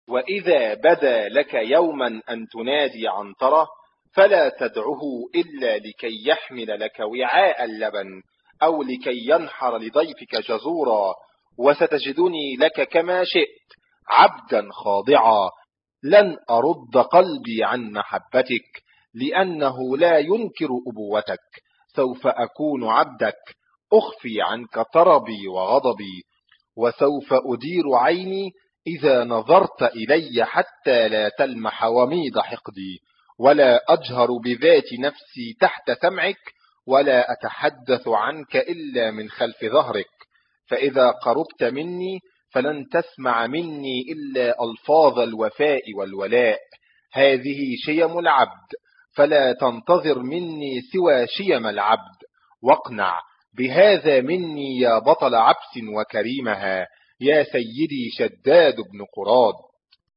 وإذا بدا لك يوما أن تنادي عنترة فلا تدعه إلا لكي يحمل لك وعاء اللبن أو لكي ينحر لضيفك جزورا، وستجدني لك كما شئت عبدا خاضعا، لن أرد قلبي عن محبتك لأنه لا ينكر أبوتك. سوف أكون عبدك، أخفي عنك طربي وغضبي، وسوف أدير عيني إذا نظرت إلي حتى لا تلمح وميض حقدي، ولا أجهر بذات نفسي تحت سمعك، ولا أتحدث عنك إلا من خلف ظهرك. فإذا قربت مني فلن تسمع مني إلا ألفاظ الوفاء والولاء، هذه شيم العبد، فلا تنتظر مني سوى شيم العبد. واقنع بهذا مني يا بطل عبس وكريمها، يا سيدي شداد بن قراد.